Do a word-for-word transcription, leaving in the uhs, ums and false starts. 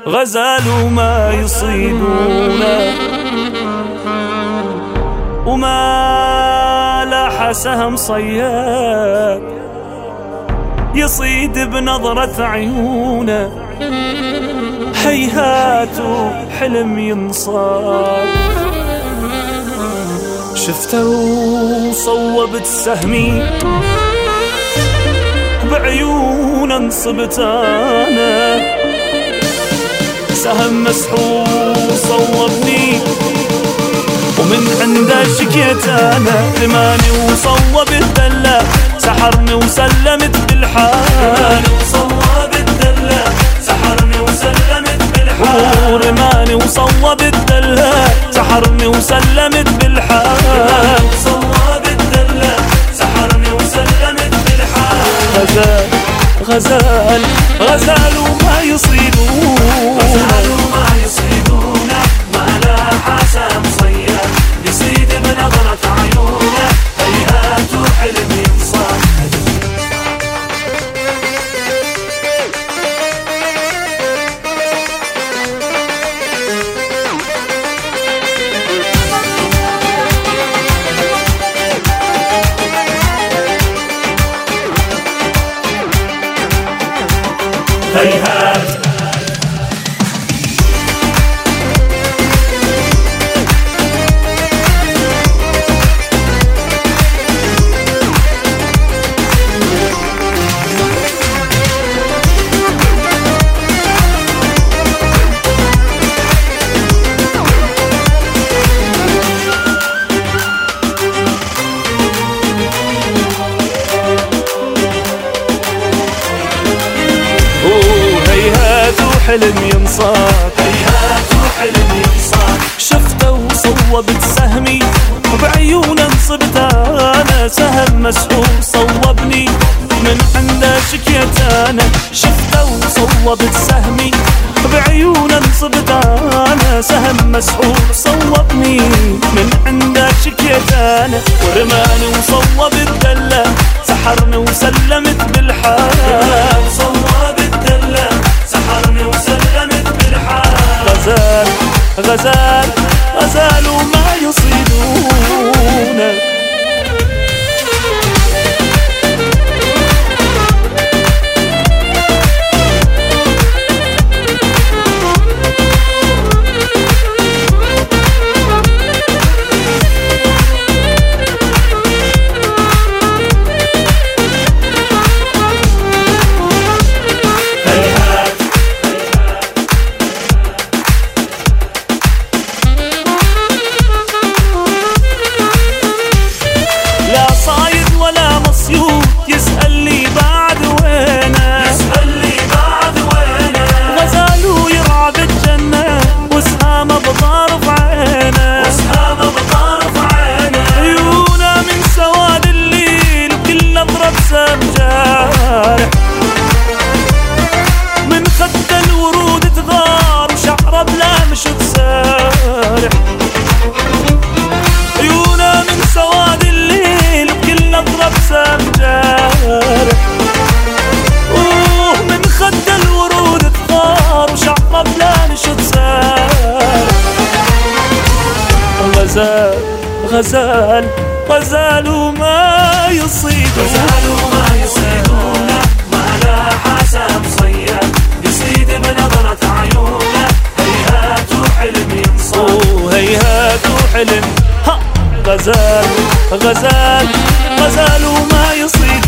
غزال وما يصيدونه وما لاح سهم صياد يصيد بنظرة عيونه. هيهات حلم ينصاد شفته وصوبت سهمي بعيون انصبت انا. سهم مسحور صوبني ومن عنده شكيت انا. رماني وصوب الدلة سحرني وسلمت بالحال. وصوب الدلة سحرني وسلمت بالحال. رماني وصوب الدلة سحرني وسلمت بالحال. وصوب الدلة سحرني وسلمت بالحال. غزال غزال غزال وما يصيدونه غزال وما يصيدونه ما لاح سهم صياد يصيد بنظرة عيونه. هيهات حلم ينصاد هيهات. حلم ينصاد هيهات حلم ينصاد. شفته وصوبت سهمي بعيون انصبت انا. سهم مسحور صوبني من عنده شكيت انا. شفته وصوبت سهمي بعيون انصبت انا. سهم مسحور صوبني من عنده شكيت انا. ورماني وصوب الدلة سحرني وسلمت بالحال. وصوب الدلة سحرني وسلمت بالحال. غزال غزال غزال وما يصيدونه من خد الورود تغار وشعره بلا مشط سارح. عيونه من سواد الليل بكل نظرة بسام جارح. اوه من خد الورود تغار وشعره بلا مشط سارح. غزال غزال غزال وما يصيد غزال وما يصيدونه ما لاح سهم صياد يصيد بنظرة عيونه. هيهات حلم ينصاد. هيهات حلم ها. غزال غزال غزال وما يصيد